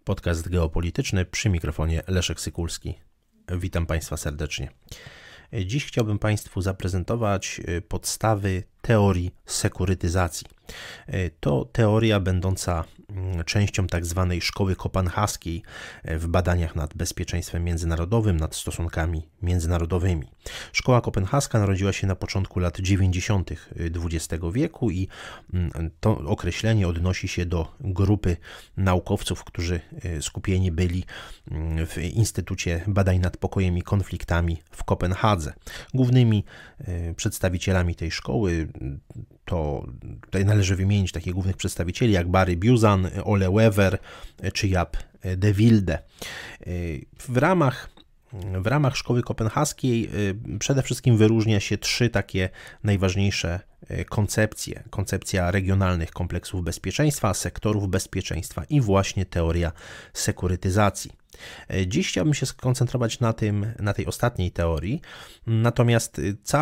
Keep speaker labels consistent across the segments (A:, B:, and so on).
A: Podcast geopolityczny, przy mikrofonie Leszek Sykulski. Witam Państwa serdecznie. Dziś chciałbym Państwu zaprezentować podstawy teorii sekurytyzacji. To teoria będąca częścią tak zwanej szkoły kopenhaskiej w badaniach nad bezpieczeństwem międzynarodowym, nad stosunkami międzynarodowymi. Szkoła kopenhaska narodziła się na początku lat 90. XX wieku i to określenie odnosi się do grupy naukowców, którzy skupieni byli w Instytucie Badań nad Pokojem i Konfliktami w Kopenhadze. Głównymi przedstawicielami tej szkoły to tutaj należy wymienić takich głównych przedstawicieli jak Barry Busan, Ole Wever czy Jaap de Wilde. W ramach szkoły kopenhaskiej przede wszystkim wyróżnia się trzy takie najważniejsze koncepcje. Koncepcja regionalnych kompleksów bezpieczeństwa, sektorów bezpieczeństwa i właśnie teoria sekurytyzacji. Dziś chciałbym się skoncentrować na tej ostatniej teorii, natomiast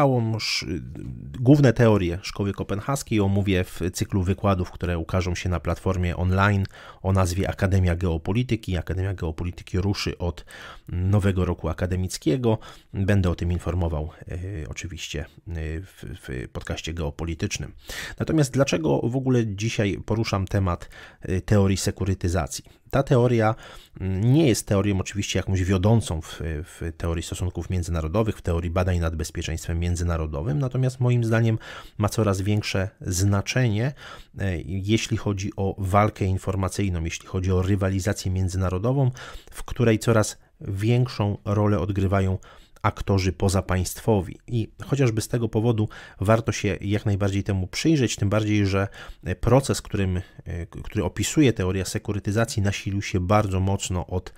A: główne teorie szkoły kopenhaskiej omówię w cyklu wykładów, które ukażą się na platformie online o nazwie Akademia Geopolityki. Akademia Geopolityki ruszy od nowego roku akademickiego. Będę o tym informował oczywiście w podcaście geopolitycznym. Natomiast dlaczego w ogóle dzisiaj poruszam temat teorii sekurytyzacji? Ta teoria nie jest teorią oczywiście jakąś wiodącą w teorii stosunków międzynarodowych, w teorii badań nad bezpieczeństwem międzynarodowym, natomiast moim zdaniem ma coraz większe znaczenie, jeśli chodzi o walkę informacyjną, jeśli chodzi o rywalizację międzynarodową, w której coraz większą rolę odgrywają aktorzy pozapaństwowi. I chociażby z tego powodu warto się jak najbardziej temu przyjrzeć, tym bardziej, że proces, który opisuje teoria sekurytyzacji, nasilił się bardzo mocno od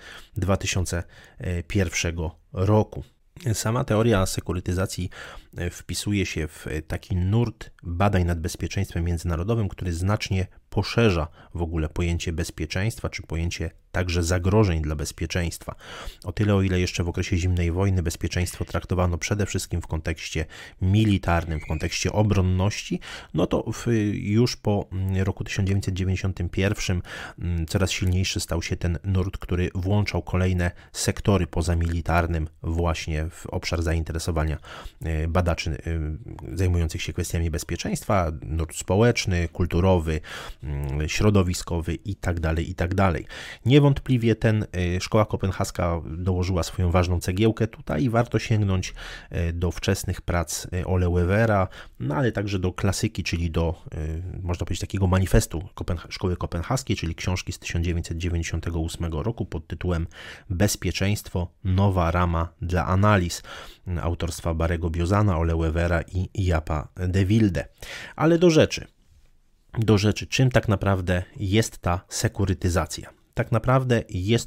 A: 2001 roku. Sama teoria sekurytyzacji wpisuje się w taki nurt badań nad bezpieczeństwem międzynarodowym, który znacznie poszerza w ogóle pojęcie bezpieczeństwa, czy pojęcie także zagrożeń dla bezpieczeństwa. O tyle, o ile jeszcze w okresie zimnej wojny bezpieczeństwo traktowano przede wszystkim w kontekście militarnym, w kontekście obronności, no to już po roku 1991 coraz silniejszy stał się ten nurt, który włączał kolejne sektory poza militarnym właśnie w obszar zainteresowania badaczy zajmujących się kwestiami bezpieczeństwa, nurt społeczny, kulturowy, środowiskowy itd. Niewątpliwie szkoła kopenhaska dołożyła swoją ważną cegiełkę tutaj i warto sięgnąć do wczesnych prac Ole Wevera, no ale także do klasyki, czyli do, można powiedzieć, takiego manifestu szkoły kopenhaskiej, czyli książki z 1998 roku pod tytułem Bezpieczeństwo, nowa rama dla analiz, autorstwa Barry'ego Busana, Ole Wevera i Jaapa de Wilde. Ale do rzeczy, czym tak naprawdę jest ta sekurytyzacja? Tak naprawdę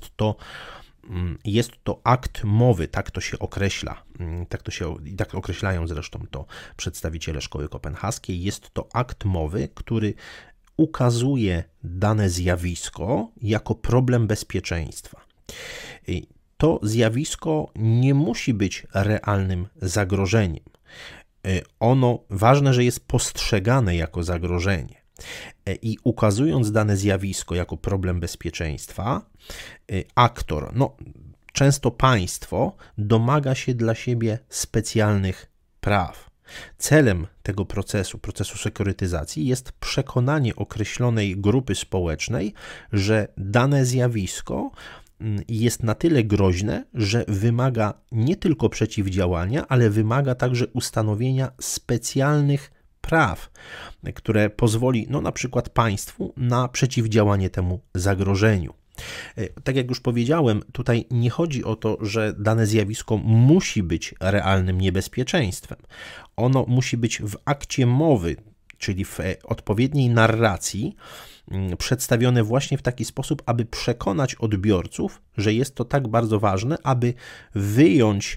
A: jest to akt mowy, tak to się określa, tak określają zresztą to przedstawiciele szkoły kopenhaskiej. Jest to akt mowy, który ukazuje dane zjawisko jako problem bezpieczeństwa. To zjawisko nie musi być realnym zagrożeniem. Ważne, że jest postrzegane jako zagrożenie. I ukazując dane zjawisko jako problem bezpieczeństwa, aktor, często państwo, domaga się dla siebie specjalnych praw. Celem tego procesu sekurytyzacji jest przekonanie określonej grupy społecznej, że dane zjawisko jest na tyle groźne, że wymaga nie tylko przeciwdziałania, ale wymaga także ustanowienia specjalnych praw, które pozwoli na przykład państwu na przeciwdziałanie temu zagrożeniu. Tak jak już powiedziałem, tutaj nie chodzi o to, że dane zjawisko musi być realnym niebezpieczeństwem. Ono musi być w akcie mowy, czyli w odpowiedniej narracji, przedstawione właśnie w taki sposób, aby przekonać odbiorców, że jest to tak bardzo ważne, aby wyjąć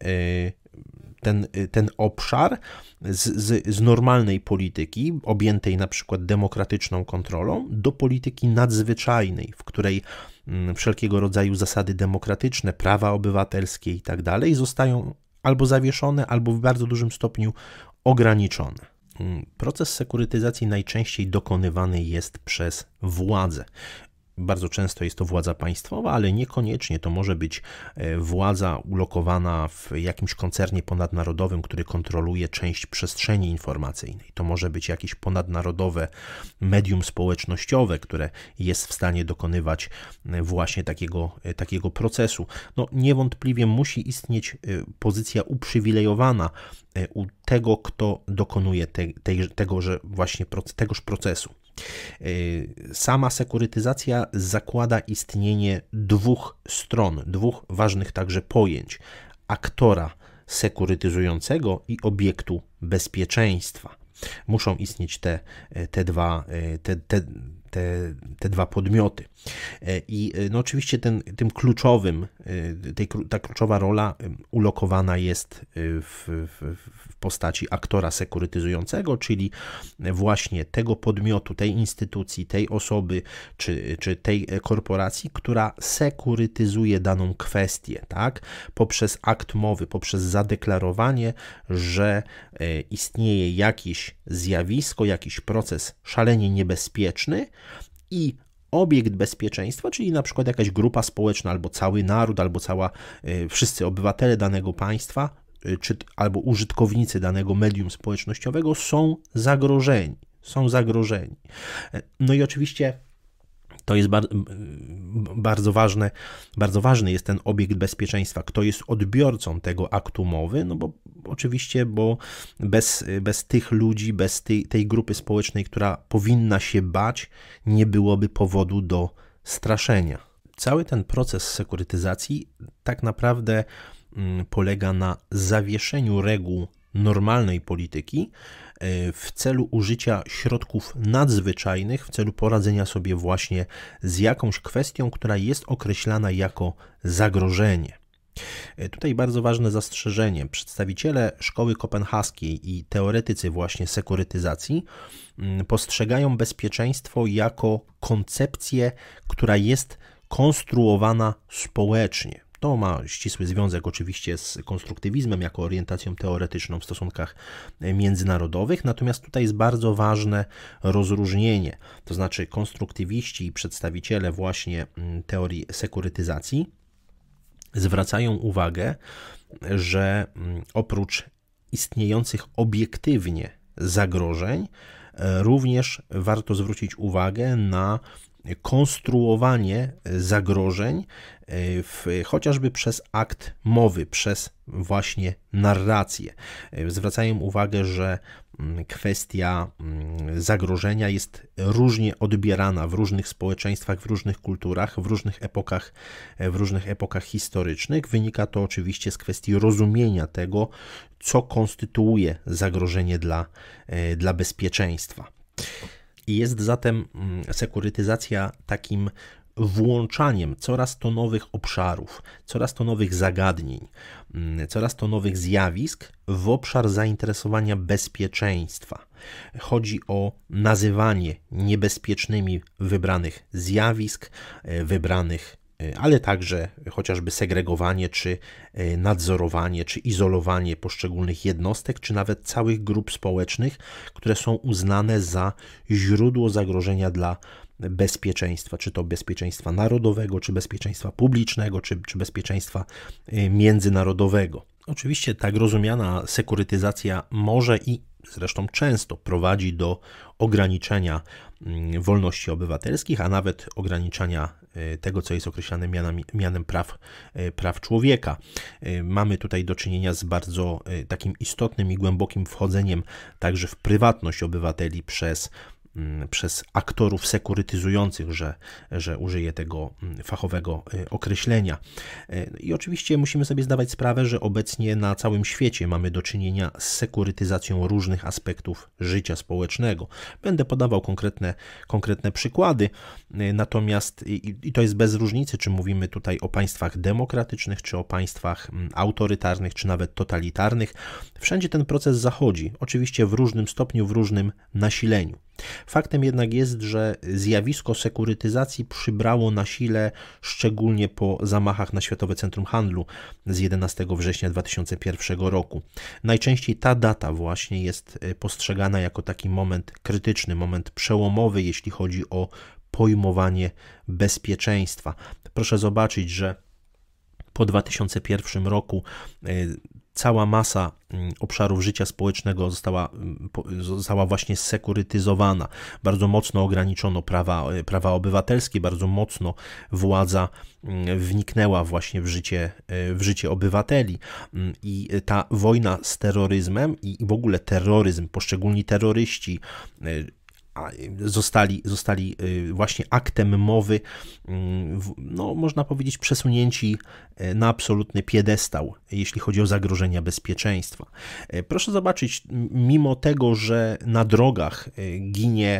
A: ten obszar z normalnej polityki, objętej na przykład demokratyczną kontrolą, do polityki nadzwyczajnej, w której wszelkiego rodzaju zasady demokratyczne, prawa obywatelskie i tak dalej zostają albo zawieszone, albo w bardzo dużym stopniu ograniczone. Proces sekurytyzacji najczęściej dokonywany jest przez władzę. Bardzo często jest to władza państwowa, ale niekoniecznie to może być władza ulokowana w jakimś koncernie ponadnarodowym, który kontroluje część przestrzeni informacyjnej. To może być jakieś ponadnarodowe medium społecznościowe, które jest w stanie dokonywać właśnie takiego procesu. No, niewątpliwie musi istnieć pozycja uprzywilejowana u tego, kto dokonuje tegoż procesu. Sama sekurytyzacja zakłada istnienie dwóch stron, dwóch ważnych także pojęć: aktora sekurytyzującego i obiektu bezpieczeństwa. Muszą istnieć te dwa podmioty. I no oczywiście tym kluczowym, ta kluczowa rola ulokowana jest w postaci aktora sekurytyzującego, czyli właśnie tego podmiotu, tej instytucji, tej osoby czy tej korporacji, która sekurytyzuje daną kwestię, tak? Poprzez akt mowy, poprzez zadeklarowanie, że istnieje jakieś zjawisko, jakiś proces szalenie niebezpieczny i obiekt bezpieczeństwa, czyli na przykład jakaś grupa społeczna, albo cały naród, albo wszyscy obywatele danego państwa, albo użytkownicy danego medium społecznościowego są zagrożeni. No i oczywiście to jest bardzo ważny jest ten obiekt bezpieczeństwa, kto jest odbiorcą tego aktu mowy, no bo oczywiście, bez tych ludzi, bez tej grupy społecznej, która powinna się bać, nie byłoby powodu do straszenia. Cały ten proces sekurytyzacji tak naprawdę polega na zawieszeniu reguł normalnej polityki w celu użycia środków nadzwyczajnych, w celu poradzenia sobie właśnie z jakąś kwestią, która jest określana jako zagrożenie. Tutaj bardzo ważne zastrzeżenie. Przedstawiciele szkoły kopenhaskiej i teoretycy właśnie sekurytyzacji postrzegają bezpieczeństwo jako koncepcję, która jest konstruowana społecznie. To ma ścisły związek oczywiście z konstruktywizmem jako orientacją teoretyczną w stosunkach międzynarodowych, natomiast tutaj jest bardzo ważne rozróżnienie, to znaczy konstruktywiści i przedstawiciele właśnie teorii sekurytyzacji zwracają uwagę, że oprócz istniejących obiektywnie zagrożeń, również warto zwrócić uwagę na konstruowanie zagrożeń chociażby przez akt mowy, przez właśnie narrację. Zwracają uwagę, że kwestia zagrożenia jest różnie odbierana w różnych społeczeństwach, w różnych kulturach, w różnych epokach historycznych. Wynika to oczywiście z kwestii rozumienia tego, co konstytuuje zagrożenie dla bezpieczeństwa. I jest zatem sekurytyzacja takim włączaniem coraz to nowych obszarów, coraz to nowych zagadnień, coraz to nowych zjawisk w obszar zainteresowania bezpieczeństwa. Chodzi o nazywanie niebezpiecznymi wybranych zjawisk, ale także chociażby segregowanie, czy nadzorowanie, czy izolowanie poszczególnych jednostek, czy nawet całych grup społecznych, które są uznane za źródło zagrożenia dla bezpieczeństwa, czy to bezpieczeństwa narodowego, czy bezpieczeństwa publicznego, czy bezpieczeństwa międzynarodowego. Oczywiście tak rozumiana sekurytyzacja może i zresztą często prowadzi do ograniczenia wolności obywatelskich, a nawet ograniczania tego, co jest określane mianem praw człowieka. Mamy tutaj do czynienia z bardzo takim istotnym i głębokim wchodzeniem także w prywatność obywateli przez aktorów sekurytyzujących, że użyję tego fachowego określenia. I oczywiście musimy sobie zdawać sprawę, że obecnie na całym świecie mamy do czynienia z sekurytyzacją różnych aspektów życia społecznego. Będę podawał konkretne przykłady, natomiast i to jest bez różnicy, czy mówimy tutaj o państwach demokratycznych, czy o państwach autorytarnych, czy nawet totalitarnych. Wszędzie ten proces zachodzi, oczywiście w różnym stopniu, w różnym nasileniu. Faktem jednak jest, że zjawisko sekurytyzacji przybrało na sile szczególnie po zamachach na Światowe Centrum Handlu z 11 września 2001 roku. Najczęściej ta data właśnie jest postrzegana jako taki moment krytyczny, moment przełomowy, jeśli chodzi o pojmowanie bezpieczeństwa. Proszę zobaczyć, że po 2001 roku cała masa obszarów życia społecznego została właśnie sekurytyzowana. Bardzo mocno ograniczono prawa obywatelskie, bardzo mocno władza wniknęła właśnie w życie obywateli. I ta wojna z i w ogóle terroryzm, poszczególni terroryści zostali właśnie aktem mowy, no można powiedzieć, przesunięci na absolutny piedestał, jeśli chodzi o zagrożenia bezpieczeństwa. Proszę zobaczyć, mimo tego, że na drogach ginie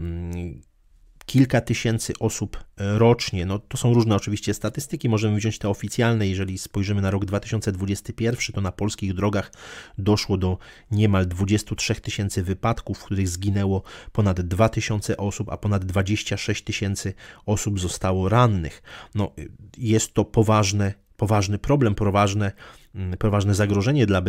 A: kilka tysięcy osób rocznie, no to są różne oczywiście statystyki, możemy wziąć te oficjalne. Jeżeli spojrzymy na rok 2021, to na polskich drogach doszło do niemal 23 tysięcy wypadków, w których zginęło ponad 2 tysiące osób, a ponad 26 tysięcy osób zostało rannych. No, jest to poważny problem, poważne zagrożenie dla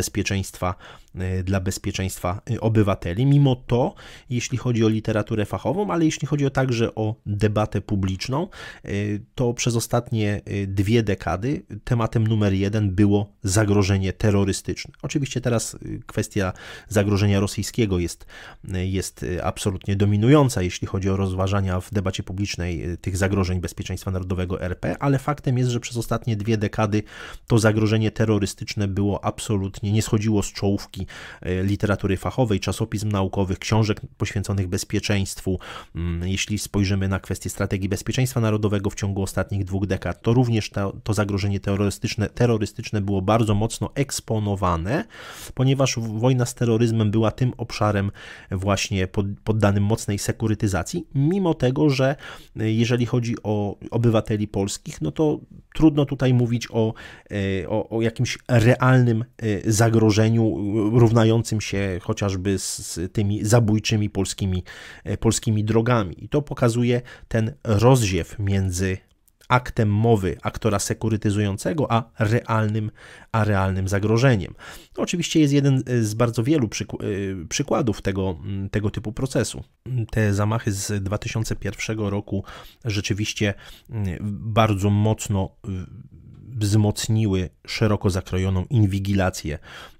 A: bezpieczeństwa obywateli. Mimo to, jeśli chodzi o literaturę fachową, ale jeśli chodzi także o debatę publiczną, to przez ostatnie 2 dekady tematem numer 1 było zagrożenie terrorystyczne. Oczywiście teraz kwestia zagrożenia rosyjskiego jest absolutnie dominująca, jeśli chodzi o rozważania w debacie publicznej tych zagrożeń bezpieczeństwa narodowego RP, ale faktem jest, że przez ostatnie 2 dekady to zagrożenie terrorystyczne było absolutnie, nie schodziło z czołówki literatury fachowej, czasopism naukowych, książek poświęconych bezpieczeństwu. Jeśli spojrzymy na kwestię strategii bezpieczeństwa narodowego w ciągu ostatnich 2 dekad, to również to zagrożenie terrorystyczne było bardzo mocno eksponowane, ponieważ wojna z terroryzmem była tym obszarem właśnie poddanym mocnej sekurytyzacji, mimo tego, że jeżeli chodzi o obywateli polskich, no to trudno tutaj mówić o jakimś realnym zagrożeniu równającym się chociażby z tymi zabójczymi polskimi drogami. I to pokazuje ten rozziew między aktem mowy aktora sekurytyzującego, a realnym zagrożeniem. To oczywiście jest jeden z bardzo wielu przykładów tego typu procesu. Te zamachy z 2001 roku rzeczywiście bardzo mocno wzmocniły szeroko zakrojoną inwigilację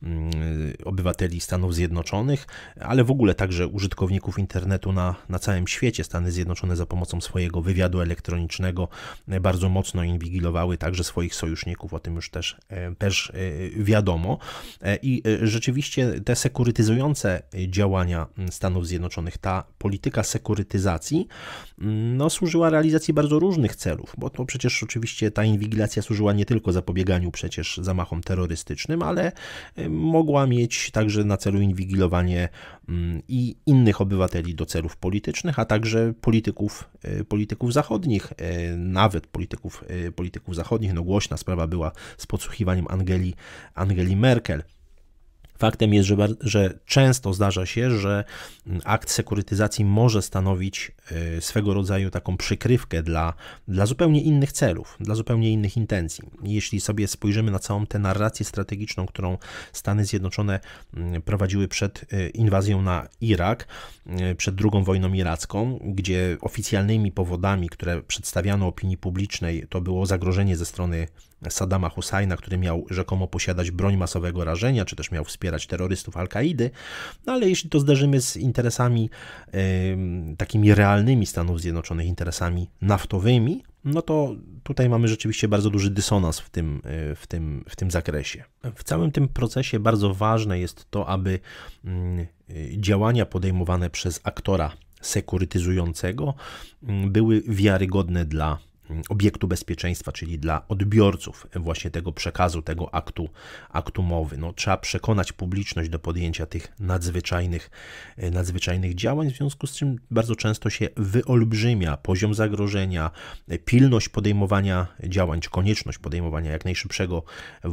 A: obywateli Stanów Zjednoczonych, ale w ogóle także użytkowników internetu na całym świecie. Stany Zjednoczone za pomocą swojego wywiadu elektronicznego bardzo mocno inwigilowały także swoich sojuszników, o tym już też wiadomo. I rzeczywiście te sekurytyzujące działania Stanów Zjednoczonych, ta polityka sekurytyzacji, no, służyła realizacji bardzo różnych celów, bo to przecież oczywiście ta inwigilacja służyła nie tylko zapobieganiu przecież zamachom terrorystycznym, ale mogła mieć także na celu inwigilowanie i innych obywateli do celów politycznych, a także polityków zachodnich, nawet polityków zachodnich. No, głośna sprawa była z podsłuchiwaniem Angeli Merkel. Faktem jest, że często zdarza się, że akt sekurytyzacji może stanowić swego rodzaju taką przykrywkę dla zupełnie innych celów, dla zupełnie innych intencji. Jeśli sobie spojrzymy na całą tę narrację strategiczną, którą Stany Zjednoczone prowadziły przed inwazją na Irak, przed II wojną iracką, gdzie oficjalnymi powodami, które przedstawiano opinii publicznej, to było zagrożenie ze strony Saddama Husajna, który miał rzekomo posiadać broń masowego rażenia, czy też miał wspierać terrorystów Al-Kaidy, no ale jeśli to zderzymy z interesami takimi realnymi Stanów Zjednoczonych, interesami naftowymi, no to tutaj mamy rzeczywiście bardzo duży dysonans w tym zakresie. W całym tym procesie bardzo ważne jest to, aby działania podejmowane przez aktora sekurytyzującego były wiarygodne dla obiektu bezpieczeństwa, czyli dla odbiorców właśnie tego przekazu, tego aktu mowy. No, trzeba przekonać publiczność do podjęcia tych nadzwyczajnych działań, w związku z czym bardzo często się wyolbrzymia poziom zagrożenia, pilność podejmowania działań, czy konieczność podejmowania jak najszybszego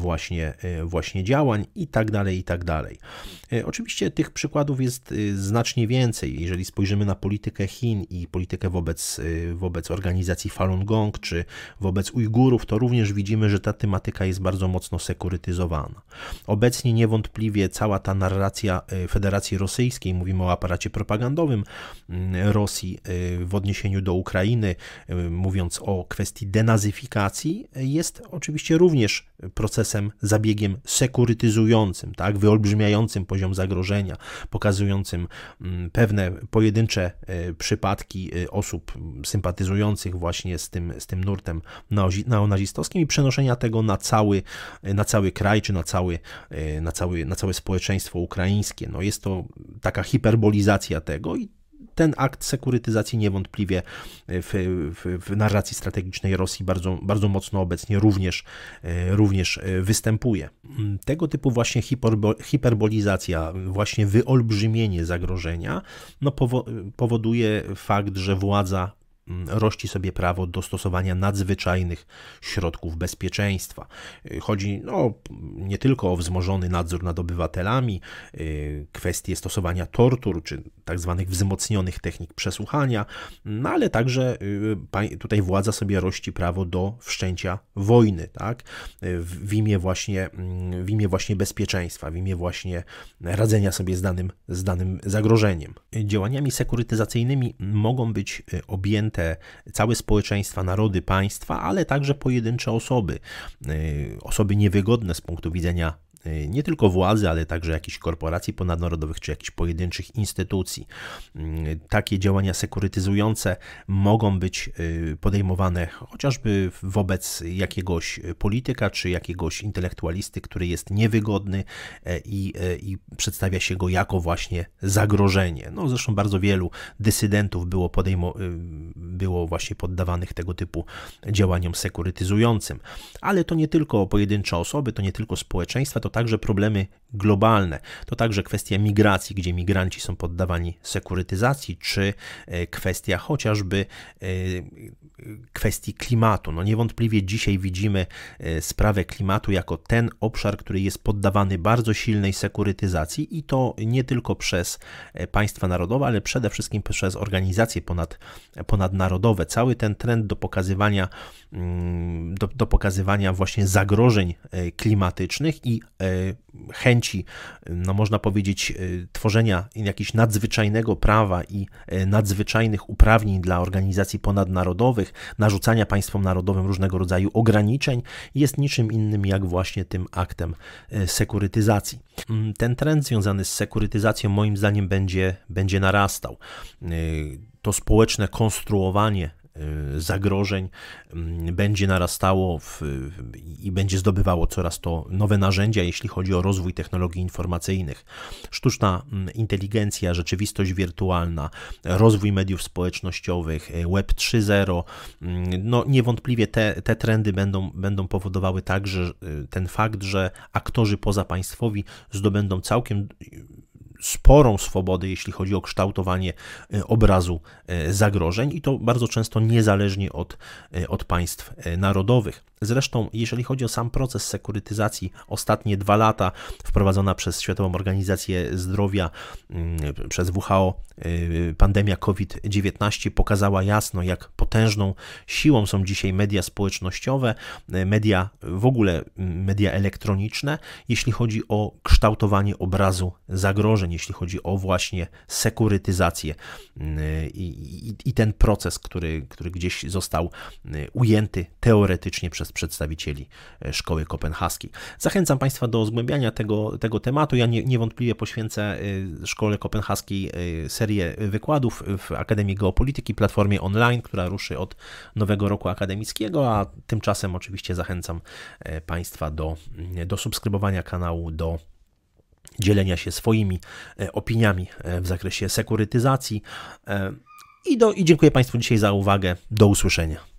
A: właśnie działań i tak dalej. Oczywiście tych przykładów jest znacznie więcej. Jeżeli spojrzymy na politykę Chin i politykę wobec organizacji Falun Gong, Hongkong, czy wobec Ujgurów, to również widzimy, że ta tematyka jest bardzo mocno sekurytyzowana. Obecnie niewątpliwie cała ta narracja Federacji Rosyjskiej, mówimy o aparacie propagandowym Rosji w odniesieniu do Ukrainy, mówiąc o kwestii denazyfikacji, jest oczywiście również procesem, zabiegiem sekurytyzującym, tak, wyolbrzymiającym poziom zagrożenia, pokazującym pewne pojedyncze przypadki osób sympatyzujących właśnie z tym nurtem neonazistowskim i przenoszenia tego na cały kraj, czy na całe społeczeństwo ukraińskie. No jest to taka hiperbolizacja tego i ten akt sekurytyzacji niewątpliwie w narracji strategicznej Rosji bardzo mocno obecnie również występuje. Tego typu właśnie hiperbolizacja, właśnie wyolbrzymienie zagrożenia powoduje fakt, że władza rości sobie prawo do stosowania nadzwyczajnych środków bezpieczeństwa. Chodzi nie tylko o wzmożony nadzór nad obywatelami, kwestie stosowania tortur, czy tak zwanych wzmocnionych technik przesłuchania, ale także tutaj władza sobie rości prawo do wszczęcia wojny, tak? w imię właśnie bezpieczeństwa, w imię właśnie radzenia sobie z danym zagrożeniem. Działaniami sekurytyzacyjnymi mogą być objęte całe społeczeństwa, narody, państwa, ale także pojedyncze osoby niewygodne z punktu widzenia nie tylko władzy, ale także jakichś korporacji ponadnarodowych, czy jakichś pojedynczych instytucji. Takie działania sekurytyzujące mogą być podejmowane chociażby wobec jakiegoś polityka, czy jakiegoś intelektualisty, który jest niewygodny i przedstawia się go jako właśnie zagrożenie. Zresztą bardzo wielu dysydentów było właśnie poddawanych tego typu działaniom sekurytyzującym. Ale to nie tylko pojedyncze osoby, to nie tylko społeczeństwa, to także problemy globalne, to także kwestia migracji, gdzie migranci są poddawani sekurytyzacji, czy kwestia chociażby kwestii klimatu. Niewątpliwie dzisiaj widzimy sprawę klimatu jako ten obszar, który jest poddawany bardzo silnej sekurytyzacji i to nie tylko przez państwa narodowe, ale przede wszystkim przez organizacje ponadnarodowe. Cały ten trend do pokazywania właśnie zagrożeń klimatycznych i chęci, można powiedzieć, tworzenia jakiegoś nadzwyczajnego prawa i nadzwyczajnych uprawnień dla organizacji ponadnarodowych, narzucania państwom narodowym różnego rodzaju ograniczeń, jest niczym innym jak właśnie tym aktem sekurytyzacji. Ten trend związany z sekurytyzacją moim zdaniem będzie narastał. To społeczne konstruowanie zagrożeń będzie narastało i będzie zdobywało coraz to nowe narzędzia, jeśli chodzi o rozwój technologii informacyjnych. Sztuczna inteligencja, rzeczywistość wirtualna, rozwój mediów społecznościowych, Web 3.0, niewątpliwie te trendy będą powodowały także ten fakt, że aktorzy pozapaństwowi zdobędą całkiem sporą swobodę, jeśli chodzi o kształtowanie obrazu zagrożeń i to bardzo często niezależnie od państw narodowych. Zresztą, jeżeli chodzi o sam proces sekurytyzacji, ostatnie 2 lata wprowadzona przez Światową Organizację Zdrowia, przez WHO, pandemia COVID-19 pokazała jasno, jak potężną siłą są dzisiaj media społecznościowe, w ogóle media elektroniczne, jeśli chodzi o kształtowanie obrazu zagrożeń, jeśli chodzi o właśnie sekurytyzację i ten proces, który gdzieś został ujęty teoretycznie przez przedstawicieli Szkoły Kopenhaskiej. Zachęcam Państwa do zgłębiania tego tematu. Ja niewątpliwie poświęcę Szkole Kopenhaskiej serię wykładów w Akademii Geopolityki, platformie online, która ruszy od nowego roku akademickiego, a tymczasem oczywiście zachęcam Państwa do subskrybowania kanału, do dzielenia się swoimi opiniami w zakresie sekurytyzacji i dziękuję Państwu dzisiaj za uwagę. Do usłyszenia.